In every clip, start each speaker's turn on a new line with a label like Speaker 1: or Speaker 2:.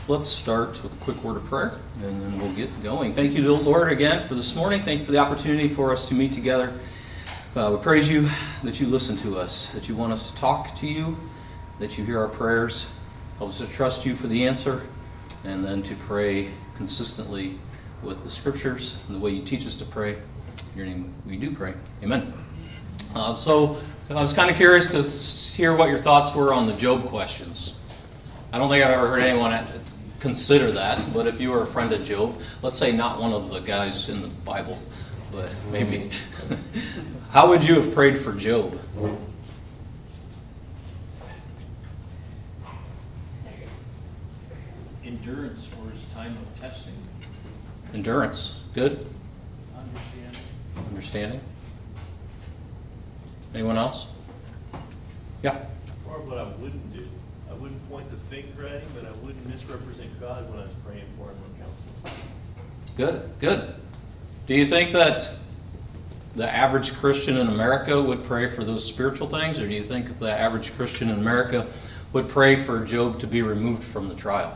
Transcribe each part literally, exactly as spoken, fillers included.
Speaker 1: let's start with a quick word of prayer, and then we'll get going. Thank you to the Lord again for this morning. Thank you for the opportunity for us to meet together. Uh, we praise you that you listen to us, that you want us to talk to you, that you hear our prayers. Help us to trust you for the answer, and then to pray consistently with the Scriptures and the way you teach us to pray. In your name we do pray. Amen. Uh, so I was kind of curious to hear what your thoughts were on the Job questions. I don't think I've ever heard anyone consider that, but if you were a friend of Job, let's say not one of the guys in the Bible, but maybe, how would you have prayed for Job?
Speaker 2: Endurance for his time of testing.
Speaker 1: Endurance. Good.
Speaker 2: Understanding.
Speaker 1: Understanding. Anyone else? Yeah.
Speaker 2: Or what I wouldn't do. I wouldn't point the finger at him, but I wouldn't misrepresent God when I was praying for him on counsel.
Speaker 1: Good. Good. Do you think that the average Christian in America would pray for those spiritual things, or do you think the average Christian in America would pray for Job to be removed from the trial?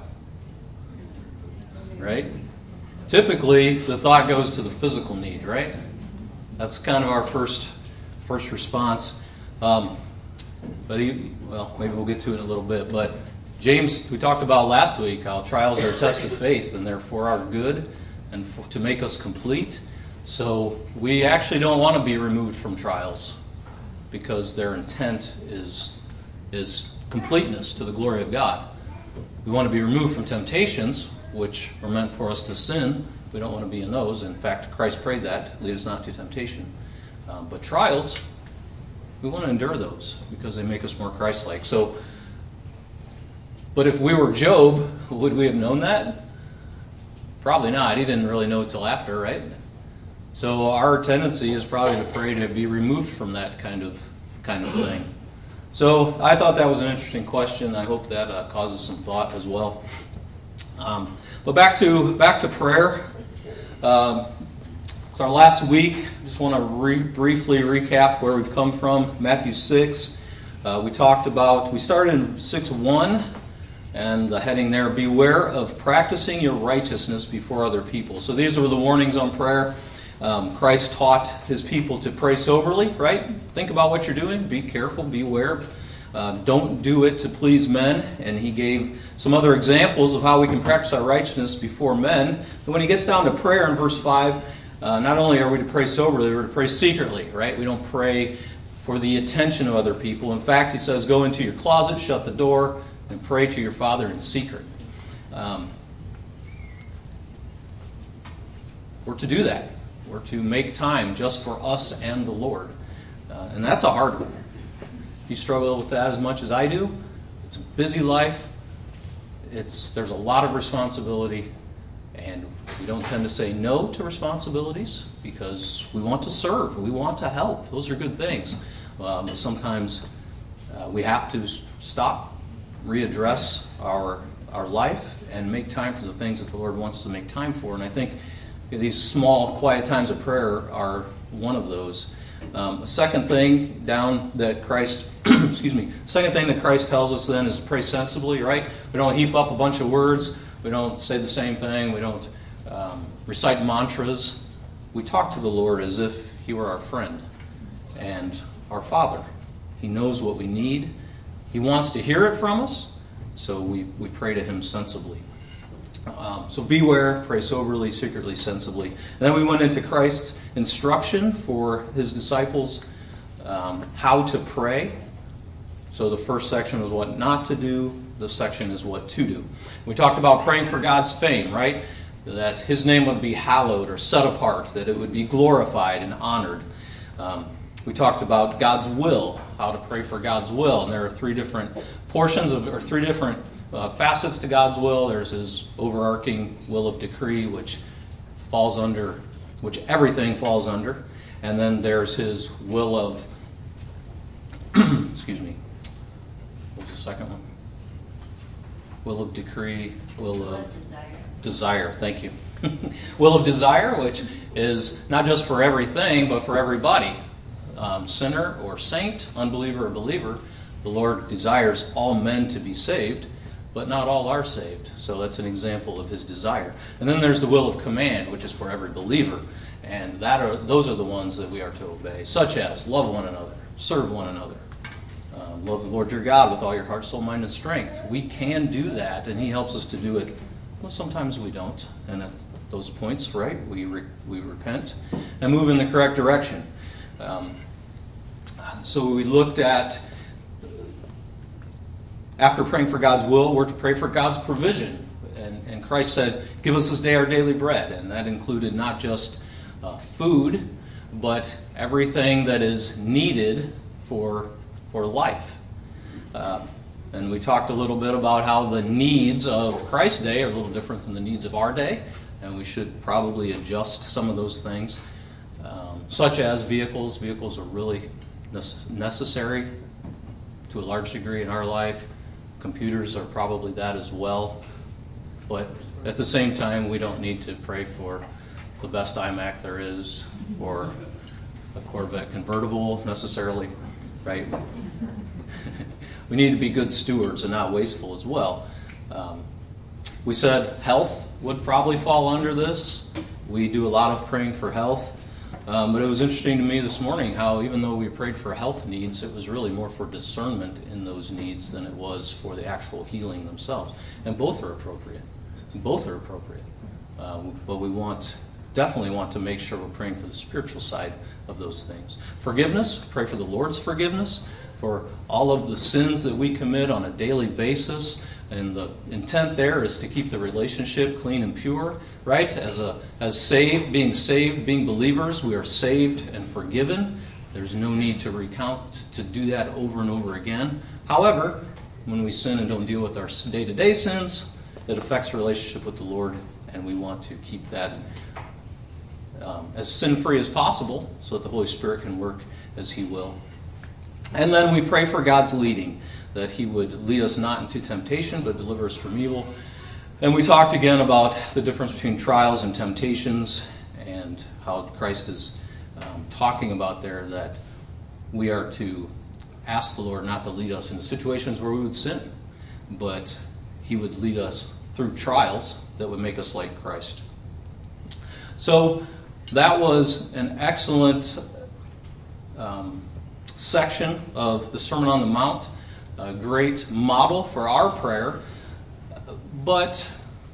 Speaker 1: Right? Typically, the thought goes to the physical need, right? That's kind of our first first response. Um, but he, well, maybe we'll get to it in a little bit. But James, we talked about last week how trials are a test of faith, and they're for our good and for, to make us complete. So we actually don't want to be removed from trials because their intent is is completeness to the glory of God. We want to be removed from temptations, which are meant for us to sin. We don't want to be in those. In fact, Christ prayed that, lead us not to temptation. Um, but trials, we want to endure those because they make us more Christ-like. So, but if we were Job, would we have known that? Probably not. He didn't really know till after, right? So our tendency is probably to pray to be removed from that kind of kind of thing. So I thought that was an interesting question. I hope that uh, causes some thought as well. Um, but back to back to prayer. Um, so our last week, just want to re- briefly recap where we've come from. Matthew six. Uh, we talked about. We started in six one, and the heading there: "Beware of practicing your righteousness before other people." So these were the warnings on prayer. Um, Christ taught his people to pray soberly. Right? Think about what you're doing. Be careful. Beware. Uh, don't do it to please men. And he gave some other examples of how we can practice our righteousness before men. And when he gets down to prayer in verse five, uh, not only are we to pray soberly, we're to pray secretly, right? We don't pray for the attention of other people. In fact, he says, go into your closet, shut the door, and pray to your Father in secret. Um, we're to do that. We're to make time just for us and the Lord. Uh, and that's a hard one. If you struggle with that as much as I do, it's a busy life. It's there's a lot of responsibility, and we don't tend to say no to responsibilities because we want to serve, we want to help. Those are good things. Um, but sometimes uh, we have to stop, readdress our our life, and make time for the things that the Lord wants us to make time for. And I think these small, quiet times of prayer are one of those. Um, a second thing down that Christ, excuse me, second thing that Christ tells us then is to pray sensibly, right? We don't heap up a bunch of words. We don't say the same thing. We don't um, recite mantras. We talk to the Lord as if he were our friend and our Father. He knows what we need. He wants to hear it from us, so we, we pray to him sensibly. Um, so beware, pray soberly, secretly, sensibly. And then we went into Christ's instruction for his disciples, um, how to pray. So the first section was what not to do. This section is what to do. We talked about praying for God's fame, right? That his name would be hallowed or set apart, that it would be glorified and honored. Um, we talked about God's will, how to pray for God's will. And there are three different portions of, or three different Uh, facets to God's will. There's his overarching will of decree, which falls under, which everything falls under. And then there's his will of, excuse me, what was the second one? Will of decree, will of desire. Desire, thank you. Will of desire, which is not just for everything, but for everybody. Um, sinner or saint, unbeliever or believer, the Lord desires all men to be saved. but not all are saved. So that's an example of his desire. And then there's the will of command, which is for every believer. And that are those are the ones that we are to obey, such as love one another, serve one another, um, love the Lord your God with all your heart, soul, mind, and strength. We can do that, and he helps us to do it. Well, sometimes we don't. And at those points, right, we re- we repent and move in the correct direction. Um, so we looked at, after praying for God's will, we're to pray for God's provision. And, and Christ said, give us this day our daily bread. And that included not just uh, food, but everything that is needed for, for life. Uh, and we talked a little bit about how the needs of Christ's day are a little different than the needs of our day. And we should probably adjust some of those things, um, such as vehicles. Vehicles are really necessary to a large degree in our life. Computers are probably that as well. But at the same time, we don't need to pray for the best iMac there is or a Corvette convertible necessarily, right? We need to be good stewards and not wasteful as well. Um, we said health would probably fall under this. We do a lot of praying for health. Um, but it was interesting to me this morning how even though we prayed for health needs, it was really more for discernment in those needs than it was for the actual healing themselves. And both are appropriate. Both are appropriate. Uh, but we want, definitely want to make sure we're praying for the spiritual side of those things. Forgiveness, pray for the Lord's forgiveness for all of the sins that we commit on a daily basis. And the intent there is to keep the relationship clean and pure, right? As a as saved, being saved, being believers, we are saved and forgiven. There's no need to recount, to do that over and over again. However, when we sin and don't deal with our day-to-day sins, it affects relationship with the Lord, and we want to keep that um, as sin-free as possible so that the Holy Spirit can work as He will. And then we pray for God's leading, that He would lead us not into temptation, but deliver us from evil. And we talked again about the difference between trials and temptations and how Christ is um, talking about there that we are to ask the Lord not to lead us into situations where we would sin, but He would lead us through trials that would make us like Christ. So that was an excellent um, section of the Sermon on the Mount. A great model for our prayer. But,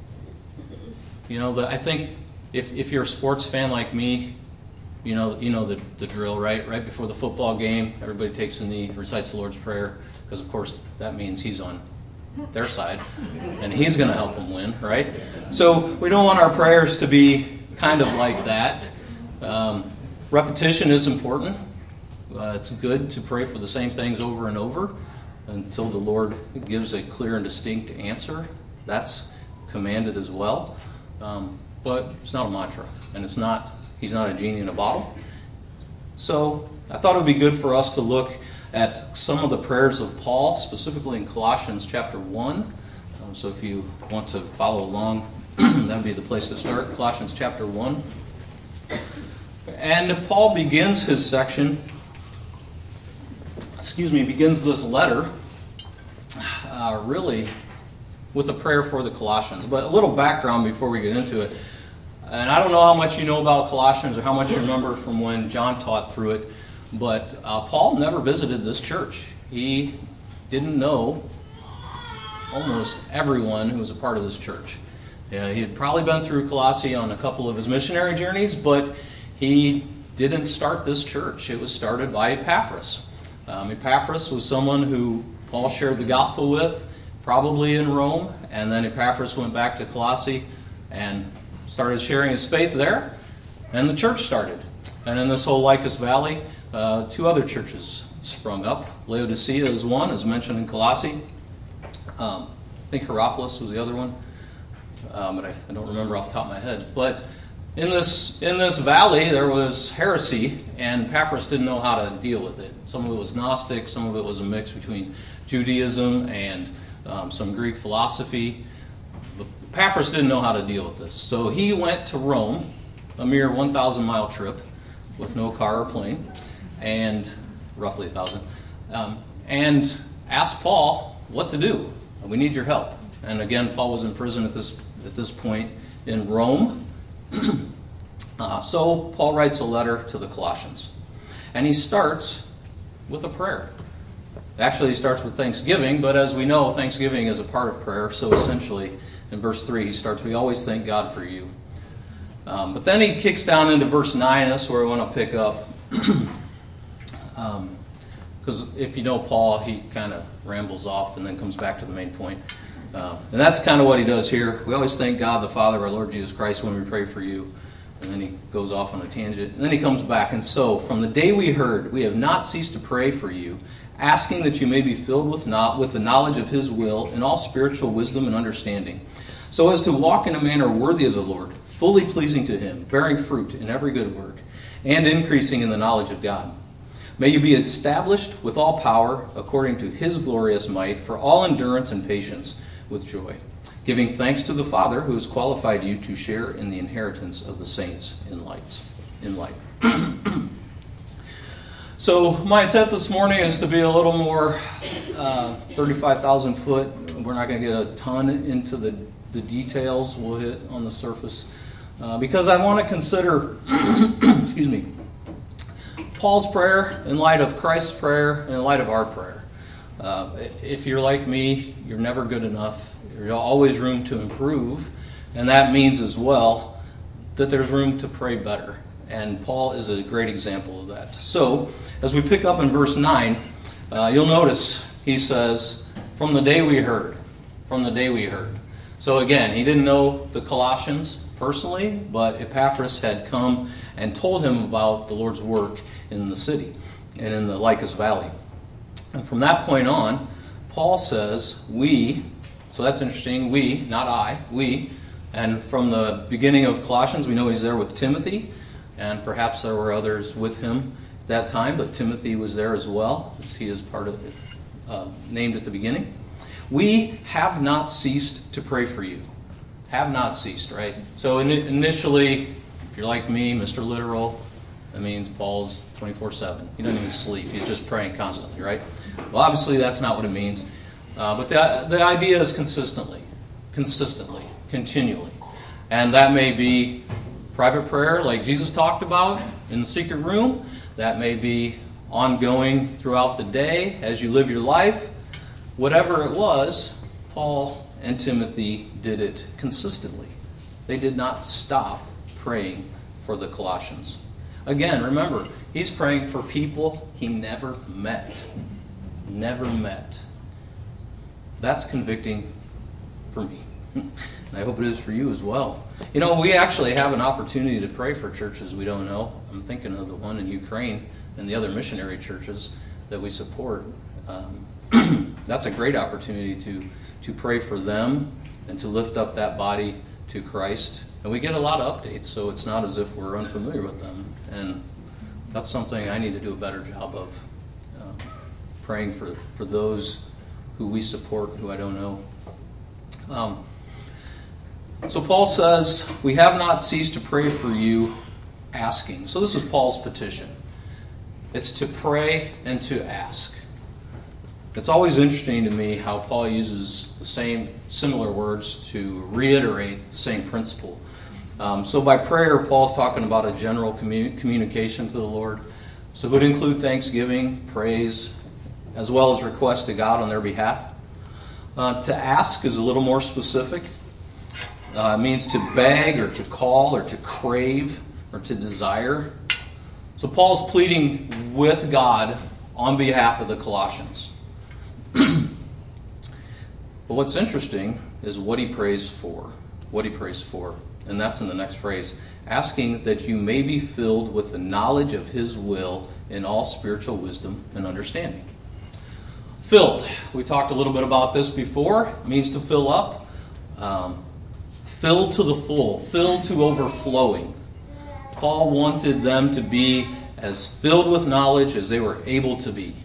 Speaker 1: you know, the, I think if, if you're a sports fan like me, you know you know the, the drill, right? Right before the football game, everybody takes a knee, recites the Lord's Prayer, because, of course, that means He's on their side, and He's going to help them win, right? So we don't want our prayers to be kind of like that. Um, repetition is important. Uh, it's good to pray for the same things over and over until the Lord gives a clear and distinct answer. That's commanded as well. Um, but it's not a mantra, and it's not. He's not a genie in a bottle. So I thought it would be good for us to look at some of the prayers of Paul, specifically in Colossians chapter one. Um, so if you want to follow along, that would be the place to start, Colossians chapter one. And Paul begins his section, excuse me, begins this letter uh, really with a prayer for the Colossians. But a little background before we get into it. And I don't know how much you know about Colossians or how much you remember from when John taught through it, but uh, Paul never visited this church. He didn't know almost everyone who was a part of this church. Yeah, he had probably been through Colossae on a couple of his missionary journeys, but he didn't start this church. It was started by Epaphras. Um, Epaphras was someone who Paul shared the gospel with, probably in Rome, and then Epaphras went back to Colossae and started sharing his faith there, and the church started. And in this whole Lycus Valley, uh, two other churches sprung up. Laodicea is one, as mentioned in Colossae. Um, I think Hierapolis was the other one, um, but I, I don't remember off the top of my head. But in this in this valley, there was heresy, and Epaphras didn't know how to deal with it. Some of it was Gnostic, some of it was a mix between Judaism and um, some Greek philosophy. Epaphras didn't know how to deal with this. So he went to Rome, a mere one thousand mile trip with no car or plane, and roughly one thousand, um, and asked Paul what to do. We need your help. And again, Paul was in prison at this at this point in Rome. uh, so Paul writes a letter to the Colossians. And he starts with a prayer. Actually, he starts with thanksgiving, but as we know, thanksgiving is a part of prayer. So essentially, in verse three, he starts, "We always thank God for you." Um, but then he kicks down into verse nine. That's where I want to pick up. Because um, if you know Paul, he kind of rambles off and then comes back to the main point. Uh, and that's kind of what he does here. "We always thank God, the Father of our Lord Jesus Christ, when we pray for you." And then he goes off on a tangent. And then he comes back. "And so, from the day we heard, we have not ceased to pray for you, asking that you may be filled with, not, with the knowledge of His will in all spiritual wisdom and understanding, so as to walk in a manner worthy of the Lord, fully pleasing to Him, bearing fruit in every good work, and increasing in the knowledge of God. May you be established with all power, according to His glorious might, for all endurance and patience with joy, giving thanks to the Father who has qualified you to share in the inheritance of the saints in lights, in light." So my intent this morning is to be a little more uh, thirty-five thousand foot. We're not going to get a ton into the, the details. We'll hit on the surface. Uh, because I want to consider, excuse me, Paul's prayer in light of Christ's prayer and in light of our prayer. Uh, if you're like me, you're never good enough. There's always room to improve. And that means as well that there's room to pray better. And Paul is a great example of that. So, as we pick up in verse nine, uh, you'll notice he says, "From the day we heard." From the day we heard. So again, he didn't know the Colossians personally, but Epaphras had come and told him about the Lord's work in the city and in the Lycus Valley. And from that point on, Paul says, we, so that's interesting, we, not I, we. And from the beginning of Colossians, we know he's there with Timothy. And perhaps there were others with him at that time, but Timothy was there as well, as he is part of it, uh, named at the beginning. "We have not ceased to pray for you." Have not ceased, right? So in, initially, if you're like me, Mister Literal, that means Paul's twenty-four seven. He doesn't even sleep. He's just praying constantly, right? Well, obviously that's not what it means. Uh, but the, the idea is consistently, consistently, continually. And that may be private prayer like Jesus talked about in the secret room. That may be ongoing throughout the day as you live your life. Whatever it was, Paul and Timothy did it consistently. They did not stop praying for the Colossians. Again, remember, he's praying for people he never met. Never met. That's convicting for me. And I hope it is for you as well. You know, we actually have an opportunity to pray for churches we don't know. I'm thinking of the one in Ukraine and the other missionary churches that we support. Um, that's a great opportunity to, to pray for them and to lift up that body to Christ. And we get a lot of updates, so it's not as if we're unfamiliar with them. And that's something I need to do a better job of, um, praying for, for those who we support, who I don't know. Um, so Paul says, "We have not ceased to pray for you, asking." So this is Paul's petition. It's to pray and to ask. It's always interesting to me how Paul uses the same similar words to reiterate the same principle. Um, so by prayer, Paul's talking about a general commun- communication to the Lord. So it would include thanksgiving, praise, as well as requests to God on their behalf. Uh, to ask is a little more specific. Uh, it means to beg or to call or to crave or to desire. So Paul's pleading with God on behalf of the Colossians. But what's interesting is what he prays for. What he prays for. And that's in the next phrase. Asking that you may be filled with the knowledge of his will in all spiritual wisdom and understanding. Filled. We talked a little bit about this before. It means to fill up. Um, filled to the full. Filled to overflowing. Paul wanted them to be as filled with knowledge as they were able to be.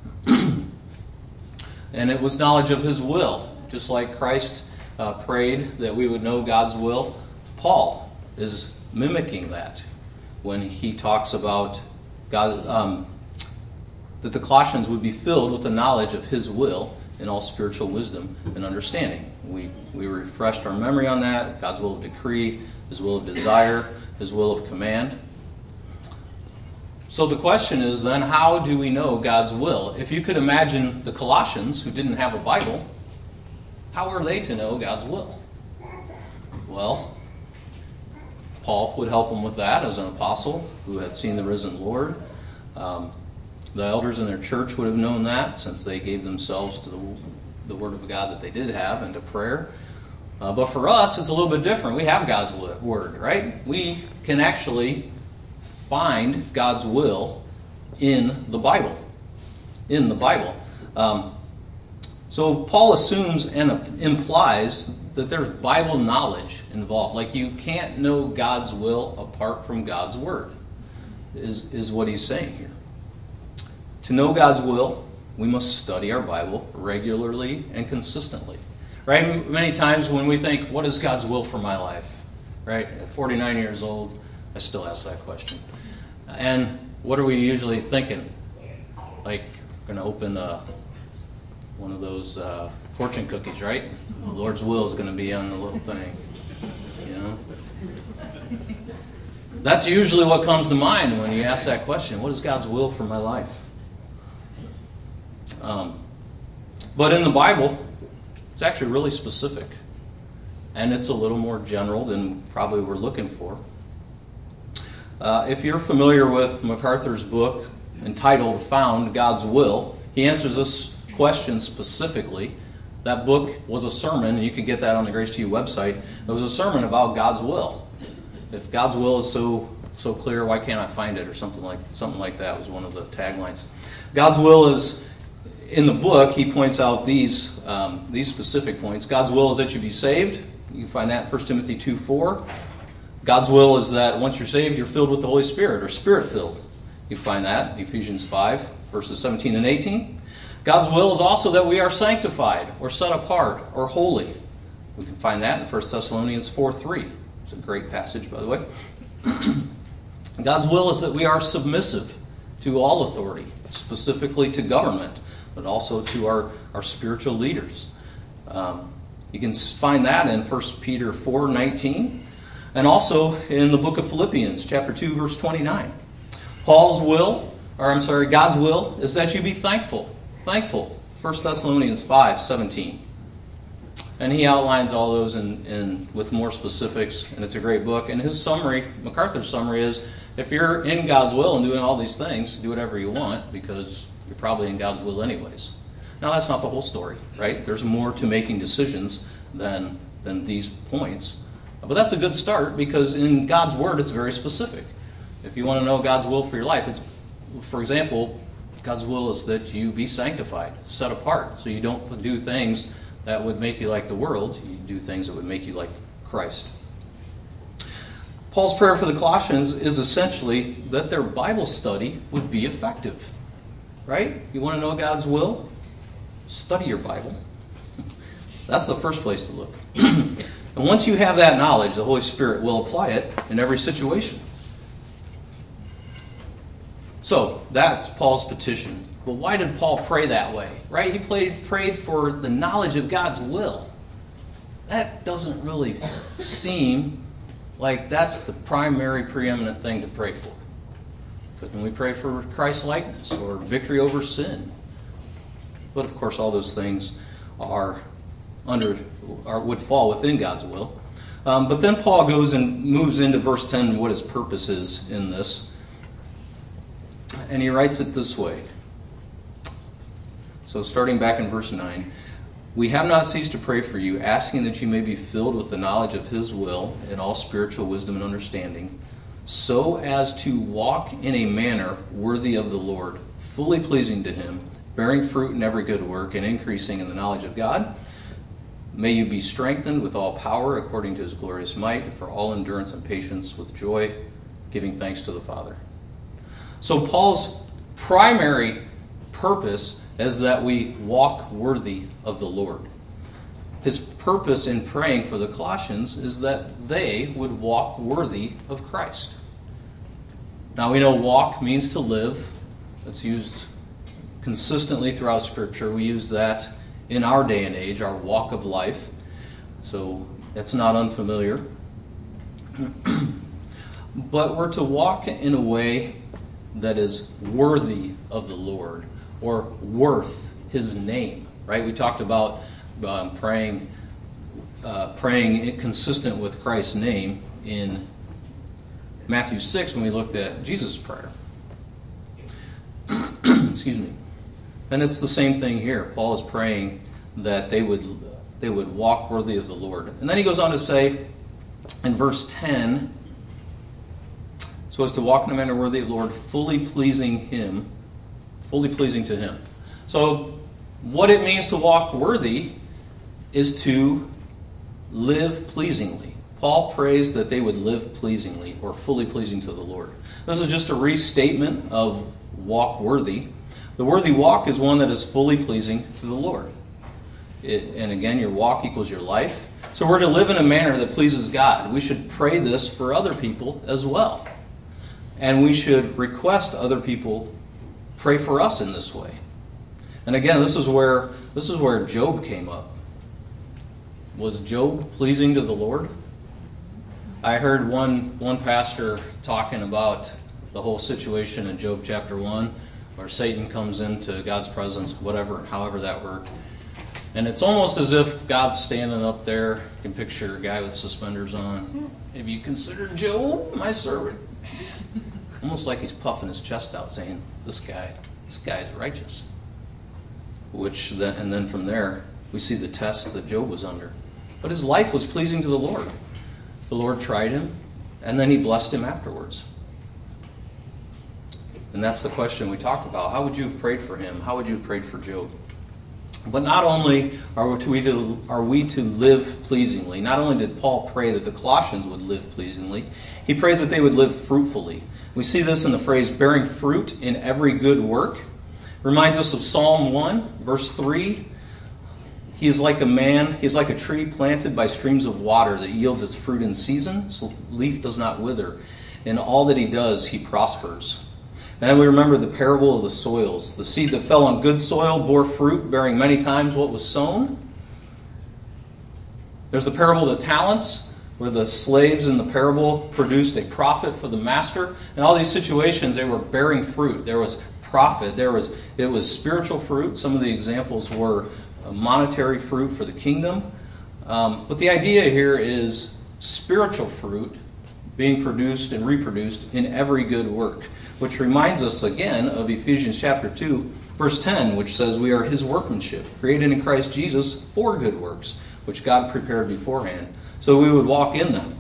Speaker 1: And it was knowledge of his will. Just like Christ uh, prayed that we would know God's will, Paul is mimicking that when he talks about God, um, that the Colossians would be filled with the knowledge of his will in all spiritual wisdom and understanding. We, we refreshed our memory on that, God's will of decree, His will of desire, His will of command. So the question is then, how do we know God's will? If you could imagine the Colossians who didn't have a Bible, how are they to know God's will? Well, Paul would help them with that as an apostle who had seen the risen Lord. Um, the elders in their church would have known that since they gave themselves to the, the Word of God that they did have and to prayer. Uh, but for us, it's a little bit different. We have God's Word, right? We can actually find God's will in the Bible. In the Bible. Um, so Paul assumes and implies that there's Bible knowledge involved. Like you can't know God's will apart from God's Word, is, is what he's saying here. To know God's will, we must study our Bible regularly and consistently. Right? Many times when we think, what is God's will for my life? Right? At forty-nine years old, I still ask that question. And what are we usually thinking? Like, we're going to open uh, one of those uh, fortune cookies, right? The Lord's will is going to be on the little thing. You know? That's usually what comes to mind when you ask that question. What is God's will for my life? Um, but in the Bible, it's actually really specific. And it's a little more general than probably we're looking for. Uh, if you're familiar with MacArthur's book entitled Found God's Will, he answers this question specifically. That book was a sermon, and you can get that on the Grace to You website. It was a sermon about God's will. If God's will is so so clear, why can't I find it? Or something like something like that was one of the taglines. God's will is, in the book, he points out these um, these specific points. God's will is that you be saved. You can find that in First Timothy two four. God's will is that once you're saved, you're filled with the Holy Spirit, or Spirit-filled. You can find that in Ephesians five, verses seventeen and eighteen. God's will is also that we are sanctified, or set apart, or holy. We can find that in First Thessalonians four three. It's a great passage, by the way. God's will is that we are submissive to all authority, specifically to government, but also to our, our spiritual leaders. Um, you can find that in First Peter four nineteen. And also in the book of Philippians, chapter two, verse twenty-nine. Paul's will, or I'm sorry, God's will, is that you be thankful. Thankful. First Thessalonians five seventeen. And he outlines all those in, in with more specifics, and it's a great book. And his summary, MacArthur's summary is, if you're in God's will and doing all these things, do whatever you want, because you're probably in God's will anyways. Now, that's not the whole story, right? There's more to making decisions than than these points. But that's a good start, because in God's Word, it's very specific. If you want to know God's will for your life, it's, for example, God's will is that you be sanctified, set apart, so you don't do things that would make you like the world. You do things that would make you like Christ. Paul's prayer for the Colossians is essentially that their Bible study would be effective. Right? You want to know God's will? Study your Bible. That's the first place to look. And once you have that knowledge, the Holy Spirit will apply it in every situation. So, that's Paul's petition. But why did Paul pray that way? Right? He prayed, prayed for the knowledge of God's will. That doesn't really seem like that's the primary preeminent thing to pray for. Couldn't we pray for Christ's likeness or victory over sin? But of course, all those things are under, or would fall within God's will. Um, but then Paul goes and moves into verse ten, what his purpose is in this. And he writes it this way. So starting back in verse nine, we have not ceased to pray for you, asking that you may be filled with the knowledge of His will in all spiritual wisdom and understanding, so as to walk in a manner worthy of the Lord, fully pleasing to Him, bearing fruit in every good work, and increasing in the knowledge of God. May you be strengthened with all power according to His glorious might, for all endurance and patience with joy, giving thanks to the Father. So Paul's primary purpose is that we walk worthy of the Lord. His purpose in praying for the Colossians is that they would walk worthy of Christ. Now we know walk means to live. That's used consistently throughout Scripture. We use that in our day and age, our walk of life. So that's not unfamiliar. But we're to walk in a way that is worthy of the Lord, or worth His name, right? We talked about um, praying, uh, praying consistent with Christ's name in Matthew six when we looked at Jesus' prayer. Excuse me. And it's the same thing here. Paul is praying that they would they would walk worthy of the Lord. And then he goes on to say in verse ten, so as to walk in a manner worthy of the Lord, fully pleasing Him, fully pleasing to Him. So what it means to walk worthy is to live pleasingly. Paul prays that they would live pleasingly, or fully pleasing to the Lord. This is just a restatement of walk worthy. The worthy walk is one that is fully pleasing to the Lord. It, and again, your walk equals your life. So we're to live in a manner that pleases God. We should pray this for other people as well. And we should request other people pray for us in this way. And again, this is where this is where Job came up. Was Job pleasing to the Lord? I heard one one pastor talking about the whole situation in Job chapter one, where Satan comes into God's presence, whatever, however that worked. And it's almost as if God's standing up there. You can picture a guy with suspenders on. Have you considered Job, my servant? Almost like he's puffing his chest out, saying, "This guy, this guy is righteous." Which then, and then from there, we see the test that Job was under. But his life was pleasing to the Lord. The Lord tried him, and then He blessed him afterwards. And that's the question we talked about. How would you have prayed for him? How would you have prayed for Job? But not only are we to, are we to live pleasingly, not only did Paul pray that the Colossians would live pleasingly, he prays that they would live fruitfully. We see this in the phrase, bearing fruit in every good work. Reminds us of Psalm one, verse three. He is like a man, he is like a tree planted by streams of water that yields its fruit in season. Its leaf does not wither. In all that he does, he prospers. And then we remember the parable of the soils. The seed that fell on good soil bore fruit, bearing many times what was sown. There's the parable of the talents, where the slaves in the parable produced a profit for the master. In all these situations, they were bearing fruit. There was profit. There was it was spiritual fruit. Some of the examples were monetary fruit for the kingdom. Um, but the idea here is spiritual fruit being produced and reproduced in every good work, which reminds us again of Ephesians chapter two, verse ten, which says we are His workmanship, created in Christ Jesus for good works, which God prepared beforehand, so we would walk in them.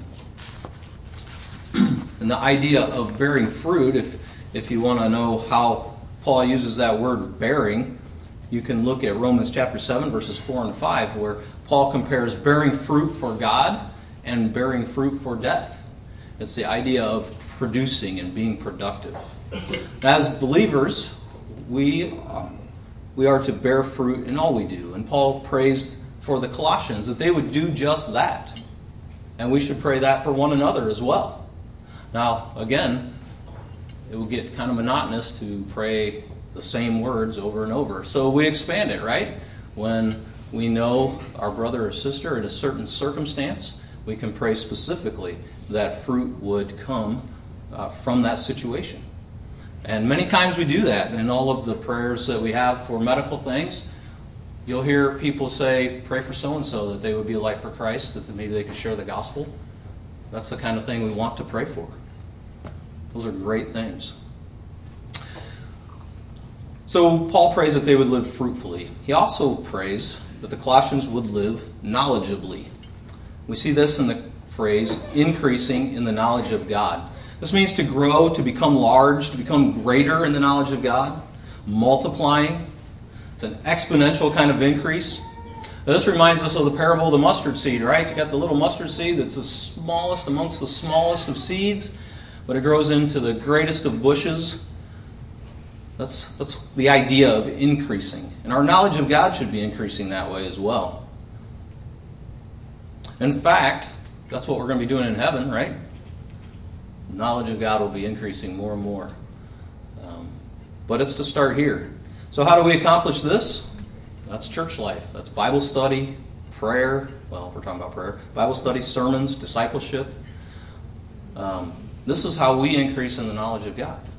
Speaker 1: And the idea of bearing fruit, if, if you want to know how Paul uses that word bearing, you can look at Romans chapter seven, verses four and five, where Paul compares bearing fruit for God and bearing fruit for death. It's the idea of producing and being productive. As believers, we, we are to bear fruit in all we do. And Paul prays for the Colossians that they would do just that. And we should pray that for one another as well. Now, again, it will get kind of monotonous to pray the same words over and over. So we expand it, right? When we know our brother or sister in a certain circumstance, we can pray specifically that fruit would come uh, from that situation. And many times we do that in all of the prayers that we have for medical things. You'll hear people say, pray for so-and-so that they would be a light for Christ, that maybe they could share the gospel. That's the kind of thing we want to pray for. Those are great things. So Paul prays that they would live fruitfully. He also prays that the Colossians would live knowledgeably. We see this in the phrase, increasing in the knowledge of God. This means to grow, to become large, to become greater in the knowledge of God, multiplying. It's an exponential kind of increase. Now, this reminds us of the parable of the mustard seed, right? You got the little mustard seed that's the smallest amongst the smallest of seeds, but it grows into the greatest of bushes. That's, that's the idea of increasing. And our knowledge of God should be increasing that way as well. In fact, that's what we're going to be doing in heaven, right? Knowledge of God will be increasing more and more. Um, but it's to start here. So how do we accomplish this? That's church life. That's Bible study, prayer. Well, we're talking about prayer. Bible study, sermons, discipleship. Um, this is how we increase in the knowledge of God.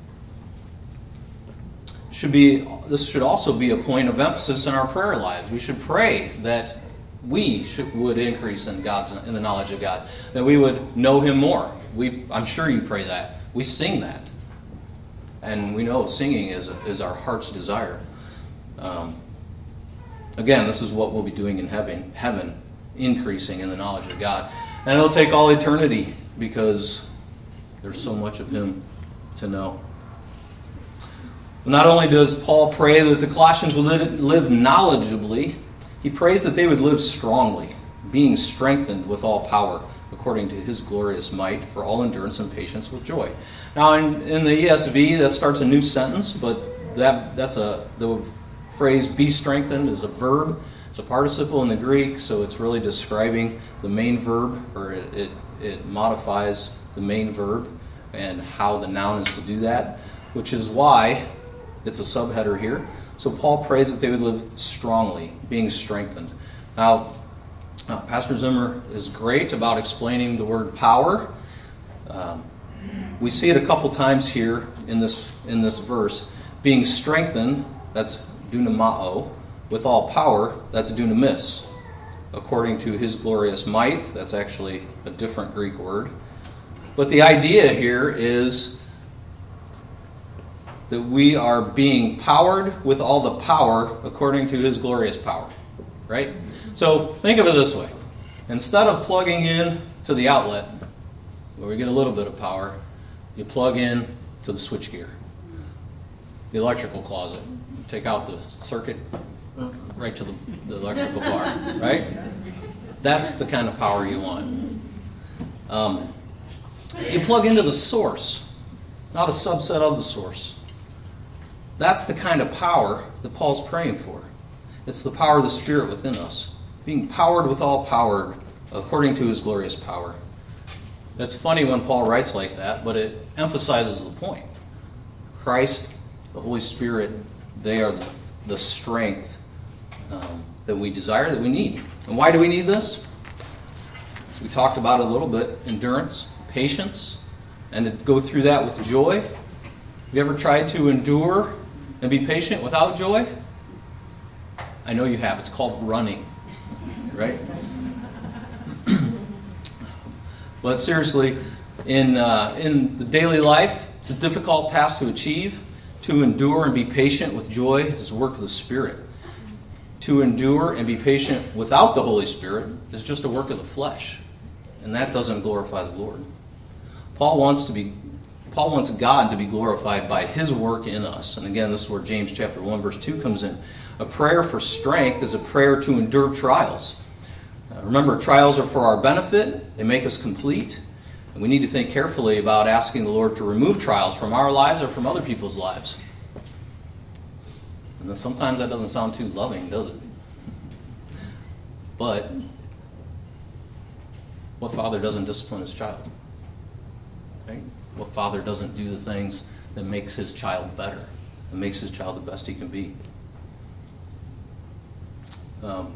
Speaker 1: Should be this should also be a point of emphasis in our prayer lives. We should pray that we should, would increase in God's in the knowledge of God, that we would know Him more. We, I'm sure you pray that. We sing that, and we know singing is is our heart's desire. Um, again, this is what we'll be doing in heaven. Heaven, increasing in the knowledge of God, and it'll take all eternity because there's so much of Him to know. Not only does Paul pray that the Colossians would live knowledgeably, he prays that they would live strongly, being strengthened with all power, according to His glorious might, for all endurance and patience with joy. Now, in, in the E S V, that starts a new sentence, but that that's a the phrase "be strengthened" is a verb. It's a participle in the Greek, so it's really describing the main verb, or it it, it modifies the main verb and how the noun is to do that, which is why it's a subheader here. So Paul prays that they would live strongly, being strengthened. Now, uh, Pastor Zimmer is great about explaining the word power. Um, we see it a couple times here in this in this verse. Being strengthened, that's dunamao. With all power, that's dunamis. According to His glorious might, that's actually a different Greek word. But the idea here is that we are being powered with all the power according to His glorious power. Right? So think of it this way. Instead of plugging in to the outlet, where we get a little bit of power, you plug in to the switchgear, the electrical closet. Take out the circuit, right to the, the electrical bar. Right? That's the kind of power you want. Um, you plug into the source, not a subset of the source. That's the kind of power that Paul's praying for. It's the power of the Spirit within us, being powered with all power according to His glorious power. It's funny when Paul writes like that, but it emphasizes the point. Christ, the Holy Spirit, they are the strength um, that we desire, that we need. And why do we need this? So we talked about it a little bit. Endurance, patience, and to go through that with joy. Have you ever tried to endure and be patient without joy? I know you have. It's called running, right? But seriously, in uh, in the daily life, it's a difficult task to achieve. To endure and be patient with joy is the work of the Spirit. To endure and be patient without the Holy Spirit is just a work of the flesh, and that doesn't glorify the Lord. Paul wants to be Paul wants God to be glorified by His work in us. And again, this is where James chapter one, verse two comes in. A prayer for strength is a prayer to endure trials. Uh, remember, trials are for our benefit. They make us complete. And we need to think carefully about asking the Lord to remove trials from our lives or from other people's lives. And then sometimes that doesn't sound too loving, does it? But what father doesn't discipline his child? Right? What father doesn't do the things that makes his child better, that makes his child the best he can be? Um,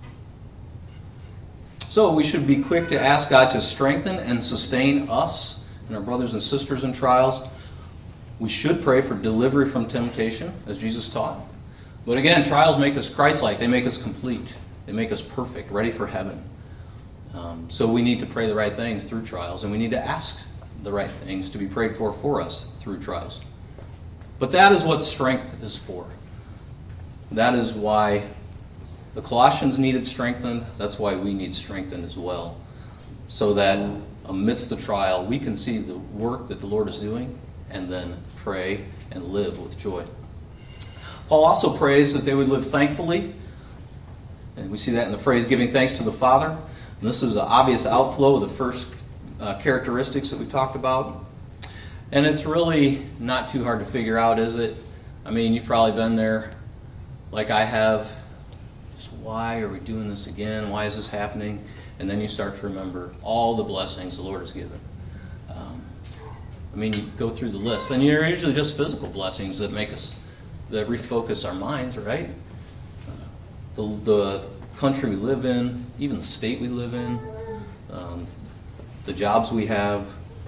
Speaker 1: so we should be quick to ask God to strengthen and sustain us and our brothers and sisters in trials. We should pray for delivery from temptation, as Jesus taught. But again, trials make us Christ-like. They make us complete. They make us perfect, ready for heaven. Um, so we need to pray the right things through trials, and we need to ask the right things to be prayed for for us through trials. But that is what strength is for. That is why the Colossians needed strengthened. That's why we need strengthened as well. So that amidst the trial, we can see the work that the Lord is doing and then pray and live with joy. Paul also prays that they would live thankfully. And we see that in the phrase, giving thanks to the Father. And this is an obvious outflow of the first uh, characteristics that we talked about. And it's really not too hard to figure out, is it? I mean, you've probably been there like I have. Just why are we doing this again? Why is this happening? And then you start to remember all the blessings the Lord has given. Um, I mean, you go through the list. And they're usually just physical blessings that make us, that refocus our minds, right? Uh, the, the country we live in, even the state we live in, um, the jobs we have.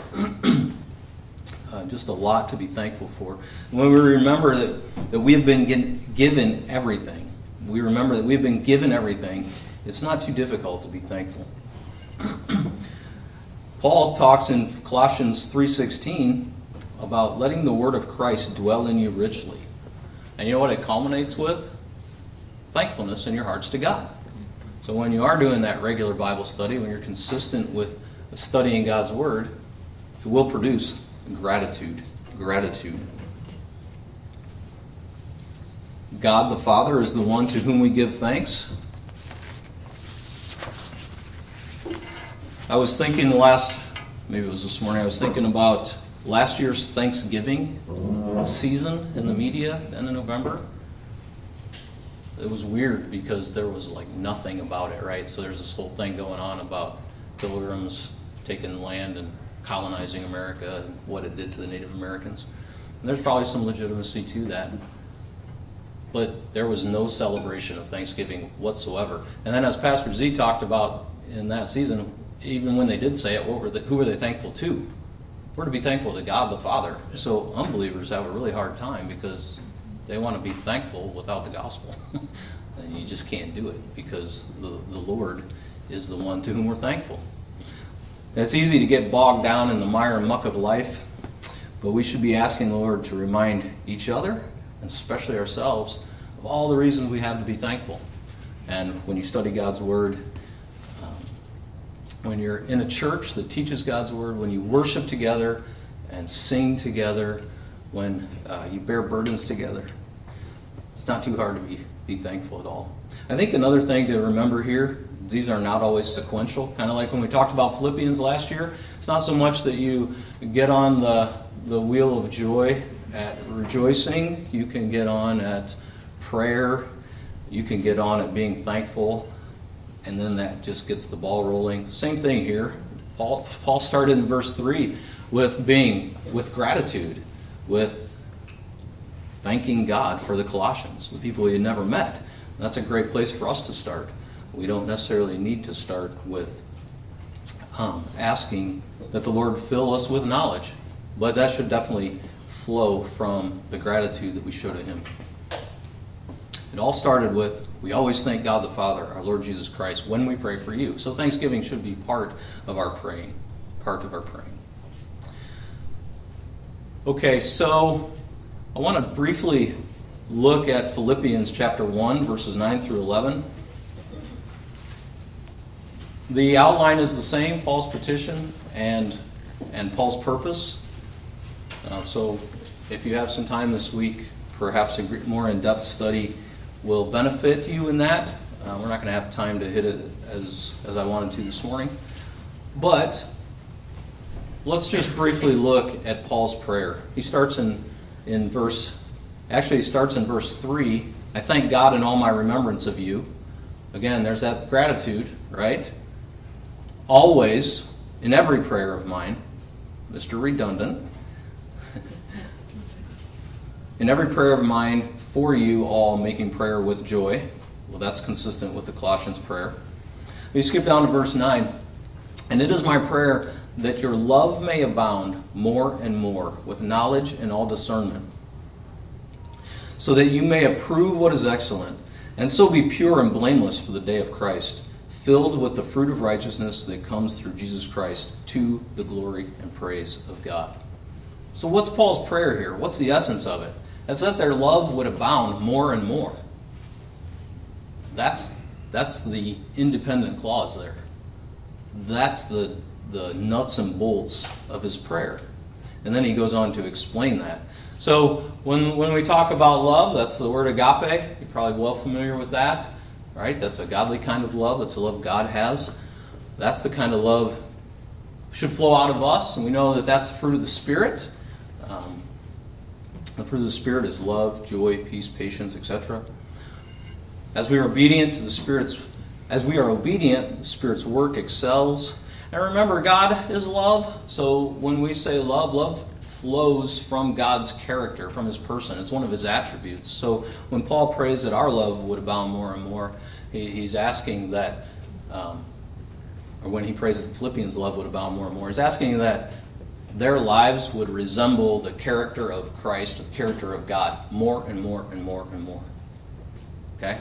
Speaker 1: Uh, just a lot to be thankful for. When we remember that, that we have been get, given everything, we remember that we've been given everything, it's not too difficult to be thankful. Paul talks in Colossians three sixteen about letting the word of Christ dwell in you richly. And you know what it culminates with? Thankfulness in your hearts to God. So when you are doing that regular Bible study, when you're consistent with studying God's word, it will produce gratitude. Gratitude. God the Father is the one to whom we give thanks. I was thinking last, maybe it was this morning, I was thinking about last year's Thanksgiving season in the media, end of November. It was weird because there was like nothing about it, right? So there's this whole thing going on about pilgrims taking land and colonizing America and what it did to the Native Americans. And there's probably some legitimacy to that. But there was no celebration of Thanksgiving whatsoever. And then as Pastor Z talked about in that season, even when they did say it, what were they, who were they thankful to? We're to be thankful to God the Father. So unbelievers have a really hard time because they want to be thankful without the gospel. And you just can't do it because the, the Lord is the one to whom we're thankful. It's easy to get bogged down in the mire and muck of life, but we should be asking the Lord to remind each other, and especially ourselves, of all the reasons we have to be thankful. And when you study God's Word, um, when you're in a church that teaches God's Word, when you worship together and sing together, when uh, you bear burdens together, it's not too hard to be, be thankful at all. I think another thing to remember here, these are not always sequential. Kind of like when we talked about Philippians last year. It's not so much that you get on the, the wheel of joy at rejoicing. You can get on at prayer. You can get on at being thankful. And then that just gets the ball rolling. Same thing here. Paul, Paul started in verse three with being, with gratitude, with thanking God for the Colossians, the people he had never met. And that's a great place for us to start. We don't necessarily need to start with um, asking that the Lord fill us with knowledge, but that should definitely flow from the gratitude that we show to Him. It all started with, we always thank God the Father, our Lord Jesus Christ, when we pray for you. So Thanksgiving should be part of our praying, part of our praying. Okay, so I want to briefly look at Philippians chapter one, verses nine through eleven. The outline is the same, Paul's petition and and Paul's purpose. Uh, so if you have some time this week, perhaps a more in-depth study will benefit you in that. Uh, we're not going to have time to hit it as, as I wanted to this morning. But let's just briefly look at Paul's prayer. He starts in, in verse, actually he starts in verse three. I thank God in all my remembrance of you. Again, there's that gratitude, right? Always, in every prayer of mine, Mister Redundant, in every prayer of mine for you all, making prayer with joy. Well, that's consistent with the Colossians prayer. We skip down to verse nine. And it is my prayer that your love may abound more and more with knowledge and all discernment, so that you may approve what is excellent, and so be pure and blameless for the day of Christ, filled with the fruit of righteousness that comes through Jesus Christ to the glory and praise of God. So what's Paul's prayer here? What's the essence of it? It's that their love would abound more and more. That's, that's the independent clause there. That's the, the nuts and bolts of his prayer. And then he goes on to explain that. So when, when we talk about love, that's the word agape. You're probably well familiar with that. Right? That's a godly kind of love. That's the love God has. That's the kind of love should flow out of us. And we know that that's the fruit of the Spirit. Um, the fruit of the Spirit is love, joy, peace, patience, et cetera. As we are obedient to the Spirit's, as we are obedient, the Spirit's work excels. And remember, God is love. So when we say love, love flows from God's character, from his person. It's one of his attributes. So when Paul prays that our love would abound more and more, he, he's asking that, um, or when he prays that the Philippians' love would abound more and more, he's asking that their lives would resemble the character of Christ, the character of God, more and more and more and more. Okay?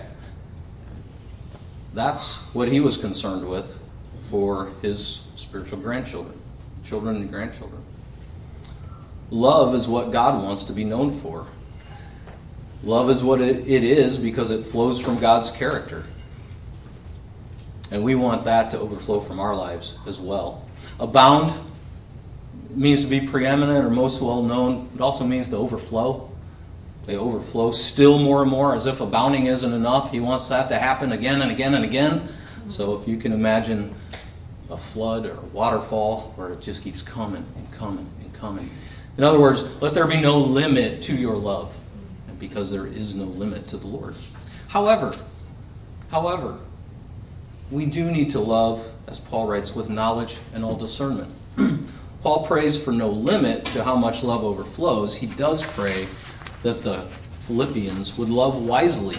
Speaker 1: That's what he was concerned with for his spiritual grandchildren, children and grandchildren. Love is what God wants to be known for. Love is what it, it is because it flows from God's character. And we want that to overflow from our lives as well. Abound means to be preeminent or most well known. It also means to overflow. They overflow still more and more, as if abounding isn't enough. He wants that to happen again and again and again. So if you can imagine a flood or a waterfall where it just keeps coming and coming and coming. In other words, let there be no limit to your love, because there is no limit to the Lord. However, however, we do need to love, as Paul writes, with knowledge and all discernment. Paul prays for no limit to how much love overflows. He does pray that the Philippians would love wisely.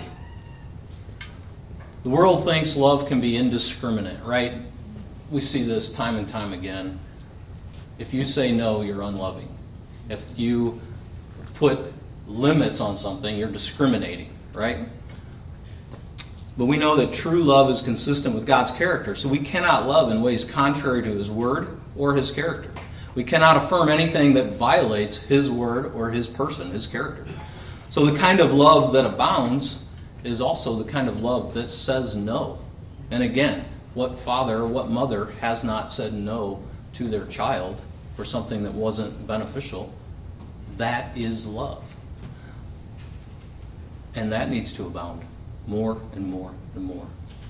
Speaker 1: The world thinks love can be indiscriminate, right? We see this time and time again. If you say no, you're unloving. If you put limits on something, you're discriminating, right? But we know that true love is consistent with God's character, so we cannot love in ways contrary to his word or his character. We cannot affirm anything that violates his word or his person, his character. So the kind of love that abounds is also the kind of love that says no. And again, what father or what mother has not said no to their child for something that wasn't beneficial? That is love. And that needs to abound more and more and more.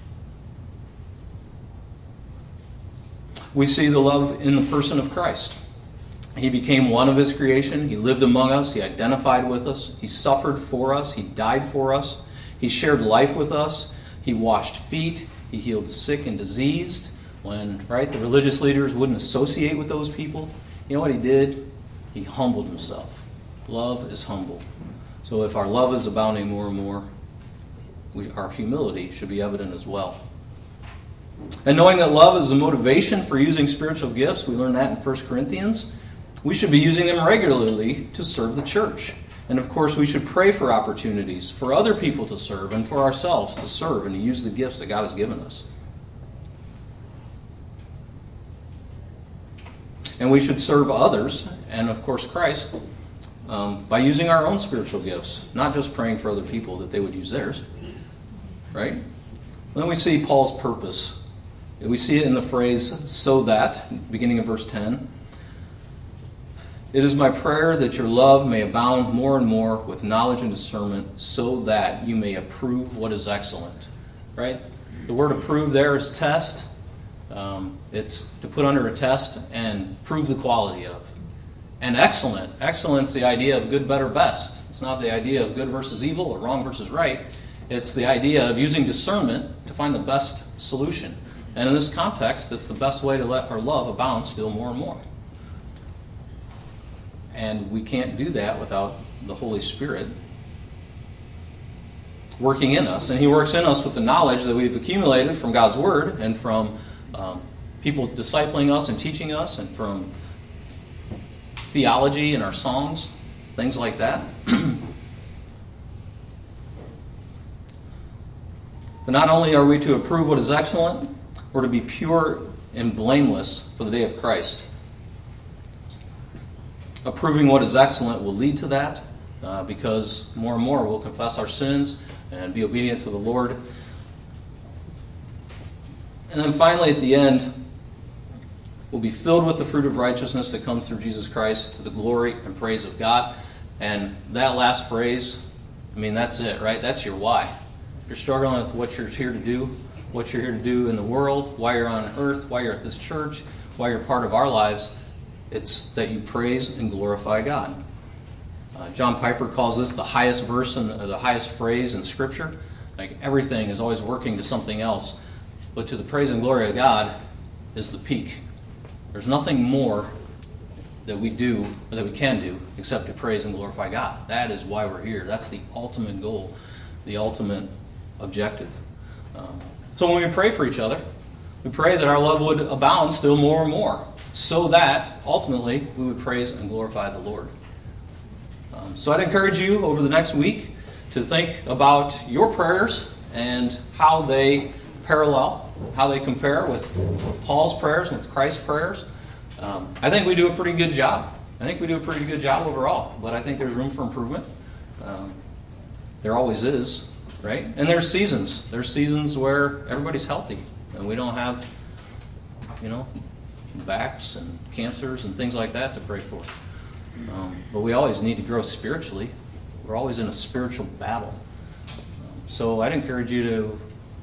Speaker 1: We see the love in the person of Christ. He became one of his creation. He lived among us. He identified with us. He suffered for us. He died for us. He shared life with us. He washed feet. He healed sick and diseased when, right, the religious leaders wouldn't associate with those people. You know what he did? He humbled himself. Love is humble. So if our love is abounding more and more, we, our humility should be evident as well. And knowing that love is the motivation for using spiritual gifts, we learn that in First Corinthians, we should be using them regularly to serve the church. And of course, we should pray for opportunities for other people to serve and for ourselves to serve and to use the gifts that God has given us. And we should serve others, and of course Christ, um, by using our own spiritual gifts, not just praying for other people that they would use theirs. Right? Then we see Paul's purpose. We see it in the phrase, so that, beginning of verse ten. It is my prayer that your love may abound more and more with knowledge and discernment, so that you may approve what is excellent. Right? The word approve there is test. Um, it's to put under a test and prove the quality of. And excellent. Excellent's the idea of good, better, best. It's not the idea of good versus evil or wrong versus right. It's the idea of using discernment to find the best solution. And in this context, it's the best way to let our love abound still more and more. And we can't do that without the Holy Spirit working in us. And he works in us with the knowledge that we've accumulated from God's Word and from um, people discipling us and teaching us and from theology in our songs, things like that. But not only are we to approve what is excellent, we're to be pure and blameless for the day of Christ. Approving what is excellent will lead to that, uh, because more and more we'll confess our sins and be obedient to the Lord. And then finally at the end, we'll be filled with the fruit of righteousness that comes through Jesus Christ to the glory and praise of God. And that last phrase, I mean, that's it, right? That's your why. If you're struggling with what you're here to do, what you're here to do in the world, why you're on earth, why you're at this church, why you're part of our lives, it's that you praise and glorify God. Uh, John Piper calls this the highest verse and the highest phrase in Scripture. Like everything is always working to something else, but to the praise and glory of God is the peak. There's nothing more that we do, or that we can do, except to praise and glorify God. That is why we're here. That's the ultimate goal, the ultimate objective. Um, so when we pray for each other, we pray that our love would abound still more and more, so that ultimately we would praise and glorify the Lord. Um, so I'd encourage you over the next week to think about your prayers and how they parallel, how they compare with Paul's prayers, with Christ's prayers. Um, I think we do a pretty good job. I think we do a pretty good job overall, but I think there's room for improvement. Um, there always is, right? And there's seasons. There's seasons where everybody's healthy, and we don't have, you know, backs and cancers and things like that to pray for. Um, but we always need to grow spiritually. We're always in a spiritual battle. Um, so I'd encourage you to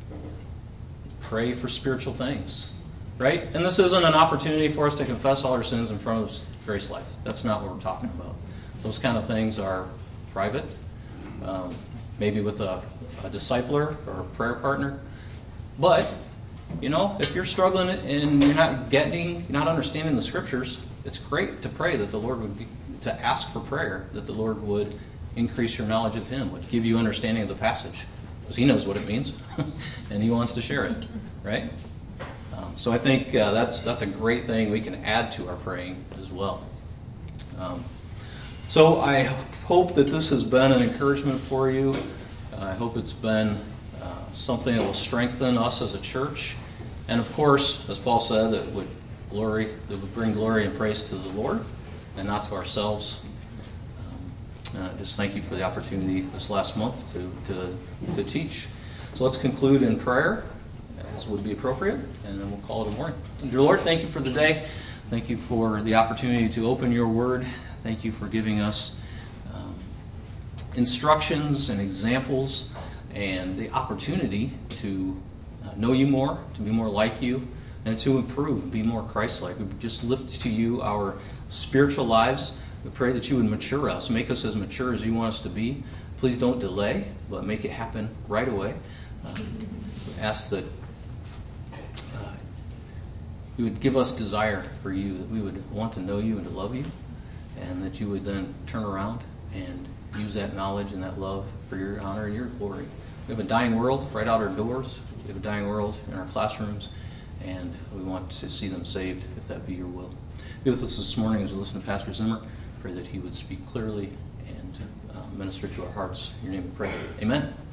Speaker 1: pray for spiritual things, right? And this isn't an opportunity for us to confess all our sins in front of Grace Life. That's not what we're talking about. Those kind of things are private, um, maybe with a, a discipler or a prayer partner. But, you know, if you're struggling and you're not getting, you're not understanding the Scriptures, it's great to pray that the Lord would be, to ask for prayer, that the Lord would increase your knowledge of Him, would give you understanding of the passage. Because He knows what it means, and He wants to share it, right? Um, so I think uh, that's that's a great thing we can add to our praying as well. Um, so I hope that this has been an encouragement for you. Uh, I hope it's been uh, something that will strengthen us as a church. And of course, as Paul said, that would glory, that would bring glory and praise to the Lord and not to ourselves. Um, uh, just thank you for the opportunity this last month to, to, to teach. So let's conclude in prayer, as would be appropriate, and then we'll call it a morning. Dear Lord, thank you for the day. Thank you for the opportunity to open your word. Thank you for giving us um, instructions and examples and the opportunity to uh, know you more, to be more like you, and to improve, be more Christ-like. We just lift to you our spiritual lives. We pray that you would mature us, make us as mature as you want us to be. Please don't delay, but make it happen right away. Uh, we ask that uh, you would give us desire for you, that we would want to know you and to love you, and that you would then turn around and use that knowledge and that love for your honor and your glory. We have a dying world right out our doors. We have a dying world in our classrooms, and we want to see them saved, if that be your will. Be with us this morning as we listen to Pastor Zimmer. Pray that he would speak clearly and uh, minister to our hearts. In your name we pray. Amen.